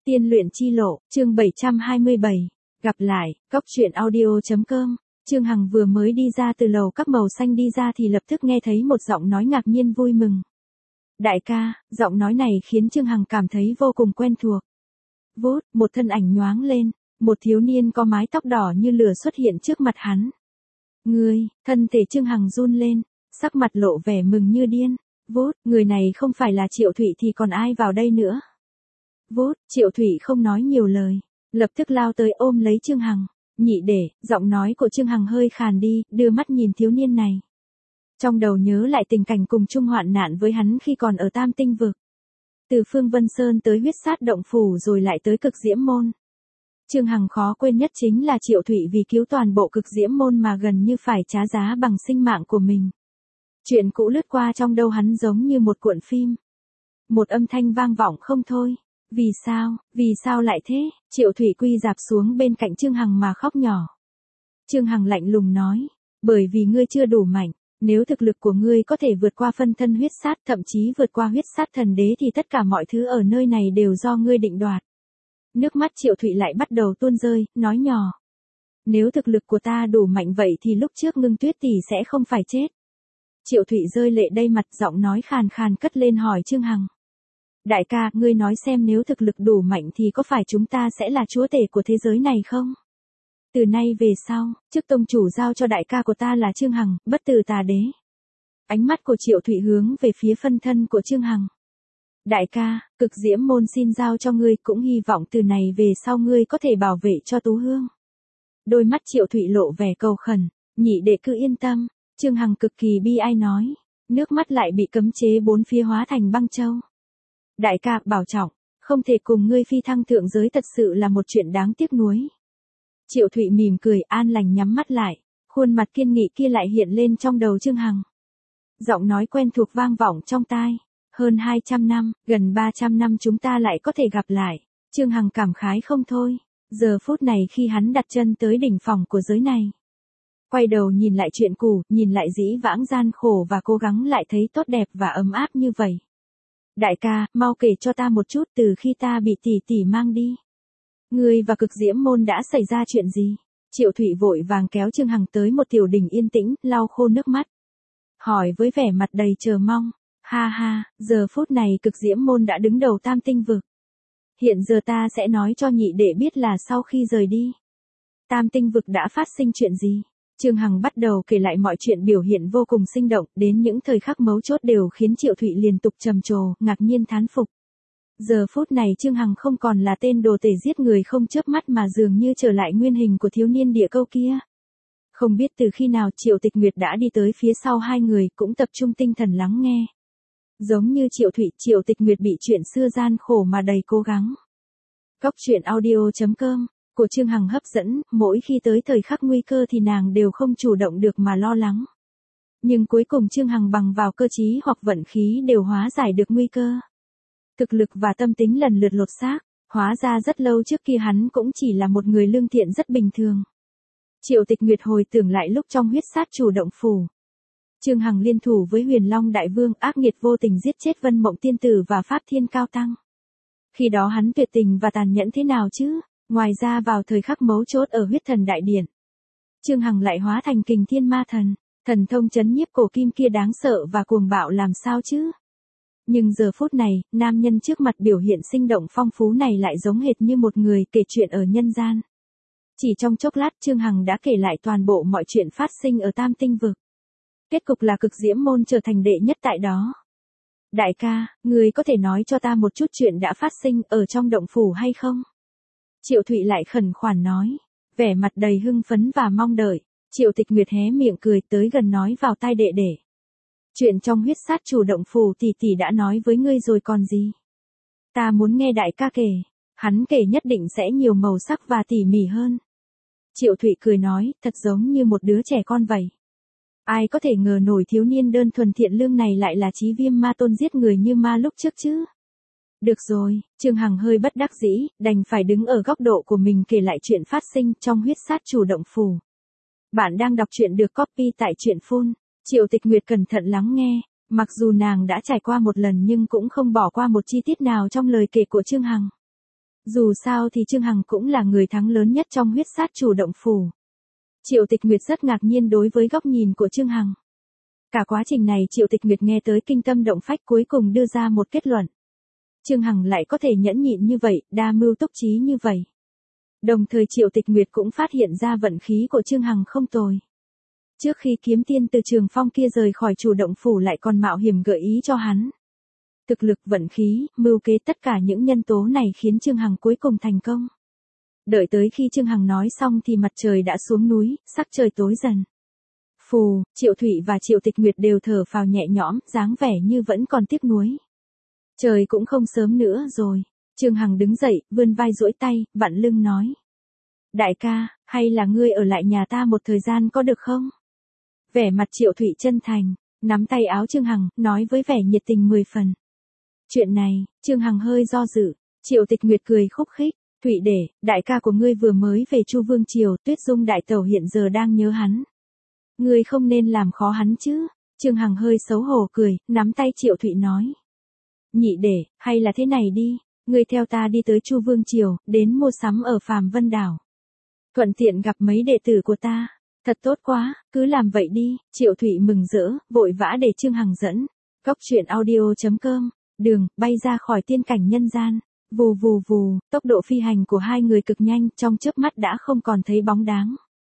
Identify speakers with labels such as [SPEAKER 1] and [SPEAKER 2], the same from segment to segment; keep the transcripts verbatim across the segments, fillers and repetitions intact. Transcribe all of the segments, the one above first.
[SPEAKER 1] Tiên luyện chi lộ, chương bảy trăm hai mươi bảy. Gặp lại, góc truyện audio.com. Trương Hằng vừa mới đi ra từ lầu các màu xanh đi ra thì lập tức nghe thấy một giọng nói ngạc nhiên vui mừng. Đại ca, giọng nói này khiến Trương Hằng cảm thấy vô cùng quen thuộc. Vút, một thân ảnh nhoáng lên, một thiếu niên có mái tóc đỏ như lửa xuất hiện trước mặt hắn. Ngươi, thân thể Trương Hằng run lên, sắc mặt lộ vẻ mừng như điên. Vút, người này không phải là Triệu Thụy thì còn ai vào đây nữa. Vút, Triệu Thụy không nói nhiều lời, lập tức lao tới ôm lấy Trương Hằng. Nhị để, giọng nói của Trương Hằng hơi khàn đi, đưa mắt nhìn thiếu niên này. Trong đầu nhớ lại tình cảnh cùng chung hoạn nạn với hắn khi còn ở Tam Tinh Vực. Từ Phương Vân Sơn tới huyết sát động phủ rồi lại tới cực diễm môn. Trương Hằng khó quên nhất chính là Triệu Thụy vì cứu toàn bộ cực diễm môn mà gần như phải trả giá bằng sinh mạng của mình. Chuyện cũ lướt qua trong đầu hắn giống như một cuộn phim. Một âm thanh vang vọng không thôi. Vì sao, vì sao lại thế? Triệu Thụy quy dạp xuống bên cạnh Trương Hằng mà khóc nhỏ. Trương Hằng lạnh lùng nói, bởi vì ngươi chưa đủ mạnh, nếu thực lực của ngươi có thể vượt qua phân thân huyết sát, thậm chí vượt qua huyết sát thần đế thì tất cả mọi thứ ở nơi này đều do ngươi định đoạt. Nước mắt Triệu Thụy lại bắt đầu tuôn rơi, nói nhỏ. Nếu thực lực của ta đủ mạnh vậy thì lúc trước Ngưng Tuyết tỷ sẽ không phải chết. Triệu Thụy rơi lệ đầy mặt, giọng nói khàn khàn cất lên hỏi Trương Hằng. Đại ca, ngươi nói xem nếu thực lực đủ mạnh thì có phải chúng ta sẽ là chúa tể của thế giới này không? Từ nay về sau, chức tông chủ giao cho đại ca của ta là Trương Hằng, bất tử tà đế. Ánh mắt của Triệu Thụy hướng về phía phân thân của Trương Hằng. Đại ca, cực diễm môn xin giao cho ngươi, cũng hy vọng từ này về sau ngươi có thể bảo vệ cho Tú Hương. Đôi mắt Triệu Thụy lộ vẻ cầu khẩn, nhị đệ cứ yên tâm. Trương Hằng cực kỳ bi ai nói, nước mắt lại bị cấm chế bốn phía hóa thành băng châu. Đại ca, bảo trọng, không thể cùng ngươi phi thăng thượng giới thật sự là một chuyện đáng tiếc nuối. Triệu Thụy mỉm cười an lành nhắm mắt lại, khuôn mặt kiên nghị kia lại hiện lên trong đầu Trương Hằng. Giọng nói quen thuộc vang vọng trong tai, hơn hai trăm năm, gần ba trăm năm chúng ta lại có thể gặp lại. Trương Hằng cảm khái không thôi, giờ phút này khi hắn đặt chân tới đỉnh phòng của giới này. Quay đầu nhìn lại chuyện cũ, nhìn lại dĩ vãng gian khổ và cố gắng lại thấy tốt đẹp và ấm áp như vậy. Đại ca, mau kể cho ta một chút từ khi ta bị tỷ tỷ mang đi. Ngươi và cực diễm môn đã xảy ra chuyện gì? Triệu Thụy vội vàng kéo Trương Hằng tới một tiểu đình yên tĩnh, lau khô nước mắt. Hỏi với vẻ mặt đầy chờ mong. Ha ha, giờ phút này cực diễm môn đã đứng đầu Tam Tinh Vực. Hiện giờ ta sẽ nói cho nhị đệ biết là sau khi rời đi, Tam Tinh Vực đã phát sinh chuyện gì. Trương Hằng bắt đầu kể lại mọi chuyện biểu hiện vô cùng sinh động, đến những thời khắc mấu chốt đều khiến Triệu Thụy liên tục trầm trồ, ngạc nhiên thán phục. Giờ phút này Trương Hằng không còn là tên đồ tể giết người không chớp mắt mà dường như trở lại nguyên hình của thiếu niên địa câu kia. Không biết từ khi nào Triệu Tịch Nguyệt đã đi tới phía sau hai người cũng tập trung tinh thần lắng nghe. Giống như Triệu Thụy, Triệu Tịch Nguyệt bị chuyện xưa gian khổ mà đầy cố gắng. Góc truyện audio.com của Trương Hằng hấp dẫn, mỗi khi tới thời khắc nguy cơ thì nàng đều không chủ động được mà lo lắng. Nhưng cuối cùng Trương Hằng bằng vào cơ trí hoặc vận khí đều hóa giải được nguy cơ. Thực lực và tâm tính lần lượt lột xác, hóa ra rất lâu trước kia hắn cũng chỉ là một người lương thiện rất bình thường. Triệu Tịch Nguyệt hồi tưởng lại lúc trong huyết sát chủ động phủ. Trương Hằng liên thủ với Huyền Long Đại Vương ác nghiệt vô tình giết chết Vân Mộng Tiên Tử và Pháp Thiên Cao Tăng. Khi đó hắn tuyệt tình và tàn nhẫn thế nào chứ? Ngoài ra vào thời khắc mấu chốt ở huyết thần đại điện, Trương Hằng lại hóa thành kình thiên ma thần, thần thông chấn nhiếp cổ kim kia đáng sợ và cuồng bạo làm sao chứ. Nhưng giờ phút này, nam nhân trước mặt biểu hiện sinh động phong phú này lại giống hệt như một người kể chuyện ở nhân gian. Chỉ trong chốc lát Trương Hằng đã kể lại toàn bộ mọi chuyện phát sinh ở Tam Tinh Vực. Kết cục là cực diễm môn trở thành đệ nhất tại đó. Đại ca, ngươi có thể nói cho ta một chút chuyện đã phát sinh ở trong động phủ hay không? Triệu Thụy lại khẩn khoản nói, vẻ mặt đầy hưng phấn và mong đợi. Triệu Tịch Nguyệt hé miệng cười tới gần nói vào tai đệ đệ. Chuyện trong huyết sát chủ động phủ tỷ tỷ đã nói với ngươi rồi còn gì. Ta muốn nghe đại ca kể, hắn kể nhất định sẽ nhiều màu sắc và tỉ mỉ hơn. Triệu Thụy cười nói, thật giống như một đứa trẻ con vậy. Ai có thể ngờ nổi thiếu niên đơn thuần thiện lương này lại là chí viêm ma tôn giết người như ma lúc trước chứ. Được rồi, Trương Hằng hơi bất đắc dĩ, đành phải đứng ở góc độ của mình kể lại chuyện phát sinh trong huyết sát chủ động phủ. Bạn đang đọc truyện được copy tại truyện phun. Triệu Tịch Nguyệt cẩn thận lắng nghe, mặc dù nàng đã trải qua một lần nhưng cũng không bỏ qua một chi tiết nào trong lời kể của Trương Hằng. Dù sao thì Trương Hằng cũng là người thắng lớn nhất trong huyết sát chủ động phủ. Triệu Tịch Nguyệt rất ngạc nhiên đối với góc nhìn của Trương Hằng. Cả quá trình này Triệu Tịch Nguyệt nghe tới kinh tâm động phách, cuối cùng đưa ra một kết luận. Trương Hằng lại có thể nhẫn nhịn như vậy, đa mưu túc trí như vậy. Đồng thời Triệu Tịch Nguyệt cũng phát hiện ra vận khí của Trương Hằng không tồi. Trước khi kiếm tiên từ Trường Phong kia rời khỏi chủ động phủ lại còn mạo hiểm gợi ý cho hắn. Thực lực, vận khí, mưu kế, tất cả những nhân tố này khiến Trương Hằng cuối cùng thành công. Đợi tới khi Trương Hằng nói xong thì mặt trời đã xuống núi, sắc trời tối dần. Phù, Triệu Thụy và Triệu Tịch Nguyệt đều thở phào nhẹ nhõm, dáng vẻ như vẫn còn tiếc nuối. Trời cũng không sớm nữa rồi. Trương Hằng đứng dậy, vươn vai duỗi tay, vặn lưng nói. Đại ca, hay là ngươi ở lại nhà ta một thời gian có được không? Vẻ mặt Triệu Thụy chân thành, nắm tay áo Trương Hằng, nói với vẻ nhiệt tình mười phần. Chuyện này, Trương Hằng hơi do dự. Triệu Tịch Nguyệt cười khúc khích. Thụy đệ, đại ca của ngươi vừa mới về Chu Vương Triều, Tuyết Dung đại tẩu hiện giờ đang nhớ hắn. Ngươi không nên làm khó hắn chứ. Trương Hằng hơi xấu hổ cười, nắm tay Triệu Thụy nói. Nhị đệ, hay là thế này đi, ngươi theo ta đi tới Chu Vương Triều, đến mua sắm ở Phàm Vân Đảo. Thuận tiện gặp mấy đệ tử của ta. Thật tốt quá, cứ làm vậy đi. Triệu Thụy mừng rỡ, vội vã để Trương Hằng dẫn. Cóc truyện audio chấm com, đường, bay ra khỏi tiên cảnh nhân gian. Vù vù vù, tốc độ phi hành của hai người cực nhanh, trong chớp mắt đã không còn thấy bóng dáng.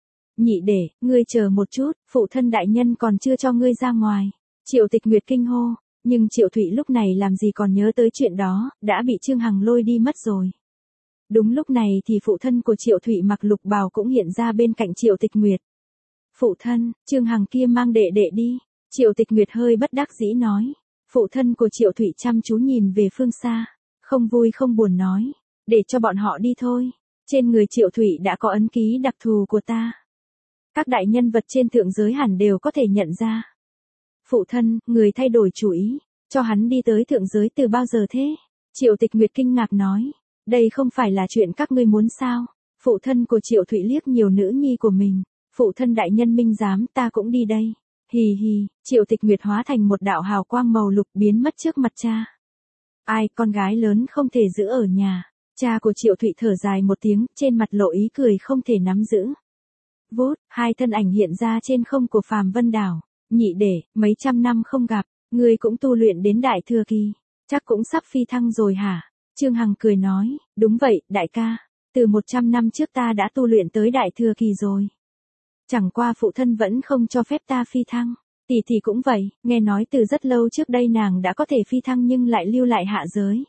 [SPEAKER 1] Nhị đệ, ngươi chờ một chút, phụ thân đại nhân còn chưa cho ngươi ra ngoài. Triệu Tịch Nguyệt kinh hô, nhưng Triệu Thụy lúc này làm gì còn nhớ tới chuyện đó, đã bị Trương Hằng lôi đi mất rồi. Đúng lúc này thì phụ thân của Triệu Thụy mặc lục bào cũng hiện ra bên cạnh Triệu Tịch Nguyệt. Phụ thân, Trương Hằng kia mang đệ đệ đi. Triệu Tịch Nguyệt hơi bất đắc dĩ nói. Phụ thân của Triệu Thụy chăm chú nhìn về phương xa. Không vui không buồn nói, để cho bọn họ đi thôi. Trên người Triệu Thụy đã có ấn ký đặc thù của ta. Các đại nhân vật trên thượng giới hẳn đều có thể nhận ra. Phụ thân, người thay đổi chủ ý, cho hắn đi tới thượng giới từ bao giờ thế? Triệu Tịch Nguyệt kinh ngạc nói, đây không phải là chuyện các ngươi muốn sao? Phụ thân của Triệu Thụy liếc nhiều nữ nhi của mình, phụ thân đại nhân minh giám, ta cũng đi đây. Hì hì, Triệu Tịch Nguyệt hóa thành một đạo hào quang màu lục biến mất trước mặt cha. Ai, con gái lớn không thể giữ ở nhà. Cha của Triệu Thụy thở dài một tiếng, trên mặt lộ ý cười không thể nắm giữ. Vút, hai thân ảnh hiện ra trên không của Phàm Vân Đảo. Nhị đệ, mấy trăm năm không gặp, ngươi cũng tu luyện đến đại thừa kỳ, chắc cũng sắp phi thăng rồi hả? Trương Hằng cười nói, đúng vậy, đại ca, từ một trăm năm trước ta đã tu luyện tới đại thừa kỳ rồi. Chẳng qua phụ thân vẫn không cho phép ta phi thăng. Tỷ tỷ cũng vậy, nghe nói từ rất lâu trước đây nàng đã có thể phi thăng nhưng lại lưu lại hạ giới.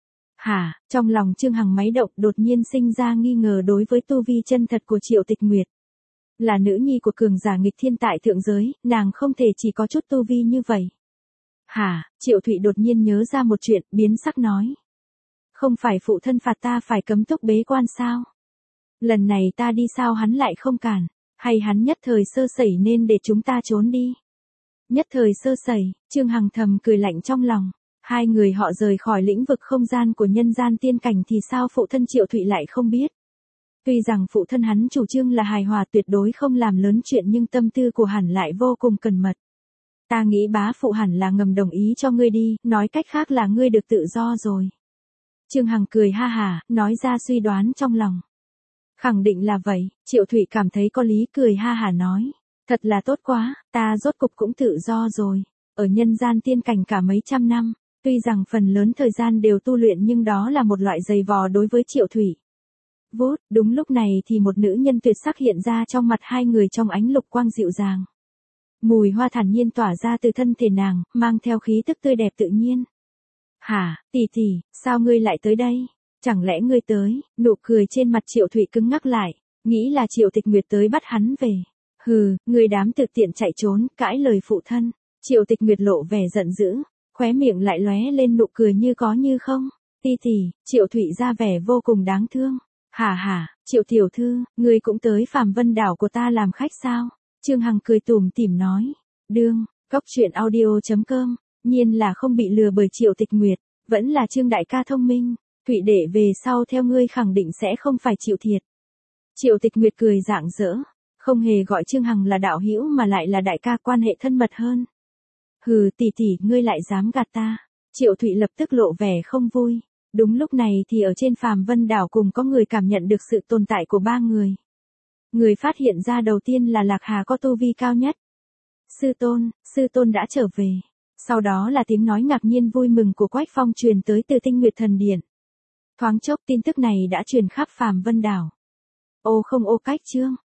[SPEAKER 1] Hả, trong lòng Trương Hằng máy động đột nhiên sinh ra nghi ngờ đối với tu vi chân thật của Triệu Tịch Nguyệt. Là nữ nhi của cường giả nghịch thiên tại thượng giới, nàng không thể chỉ có chút tu vi như vậy. Hả, Triệu Thụy đột nhiên nhớ ra một chuyện, biến sắc nói. Không phải phụ thân phạt ta phải cấm túc bế quan sao? Lần này ta đi sao hắn lại không cản, hay hắn nhất thời sơ sẩy nên để chúng ta trốn đi? Nhất thời sơ sẩy, Trương Hằng thầm cười lạnh trong lòng. Hai người họ rời khỏi lĩnh vực không gian của nhân gian tiên cảnh thì sao phụ thân Triệu Thụy lại không biết? Tuy rằng phụ thân hắn chủ trương là hài hòa tuyệt đối không làm lớn chuyện nhưng tâm tư của hẳn lại vô cùng cẩn mật. Ta nghĩ bá phụ hẳn là ngầm đồng ý cho ngươi đi, nói cách khác là ngươi được tự do rồi. Trương Hằng cười ha hả, nói ra suy đoán trong lòng. Khẳng định là vậy, Triệu Thụy cảm thấy có lý cười ha hả nói. Thật là tốt quá, ta rốt cục cũng tự do rồi. Ở nhân gian tiên cảnh cả mấy trăm năm, tuy rằng phần lớn thời gian đều tu luyện nhưng đó là một loại giày vò đối với Triệu Thụy. Vút, đúng lúc này thì một nữ nhân tuyệt sắc hiện ra trong mặt hai người trong ánh lục quang dịu dàng. Mùi hoa thản nhiên tỏa ra từ thân thể nàng, mang theo khí tức tươi đẹp tự nhiên. Hả, tỷ tỷ, sao ngươi lại tới đây? Chẳng lẽ ngươi tới? Nụ cười trên mặt Triệu Thụy cứng ngắc lại, nghĩ là Triệu Tịch Nguyệt tới bắt hắn về. Hừ, ngươi đám thực tiện chạy trốn, cãi lời phụ thân. Triệu Tịch Nguyệt lộ vẻ giận dữ, khóe miệng lại lóe lên nụ cười như có như không. Tỷ tỷ, Triệu Thụy ra vẻ vô cùng đáng thương. Hả hả, Triệu tiểu thư, ngươi cũng tới Phàm Vân Đảo của ta làm khách sao? Trương Hằng cười tủm tỉm nói. Đương, cóc truyện audio chấm com, nhiên là không bị lừa bởi Triệu Tịch Nguyệt, vẫn là Trương đại ca thông minh. Thụy đệ về sau theo ngươi khẳng định sẽ không phải chịu thiệt. Triệu Tịch Nguyệt cười rạng rỡ, không hề gọi Trương Hằng là đạo hữu mà lại là đại ca, quan hệ thân mật hơn. Hừ, tỷ tỷ, ngươi lại dám gạt ta. Triệu Thụy lập tức lộ vẻ không vui. Đúng lúc này thì ở trên Phàm Vân Đảo cùng có người cảm nhận được sự tồn tại của ba người. Người phát hiện ra đầu tiên là Lạc Hà có tu vi cao nhất. Sư tôn, sư tôn đã trở về. Sau đó là tiếng nói ngạc nhiên vui mừng của Quách Phong truyền tới từ Tinh Nguyệt Thần Điện. Thoáng chốc tin tức này đã truyền khắp Phàm Vân Đảo. Ô không ô Cách Chương,